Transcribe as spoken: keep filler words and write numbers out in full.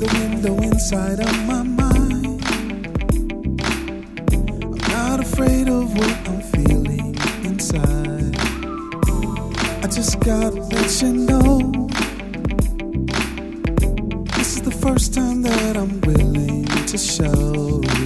the window inside of my mind. I'm not afraid of what I'm feeling inside. I just gotta let you know, this is the first time that I'm willing to show you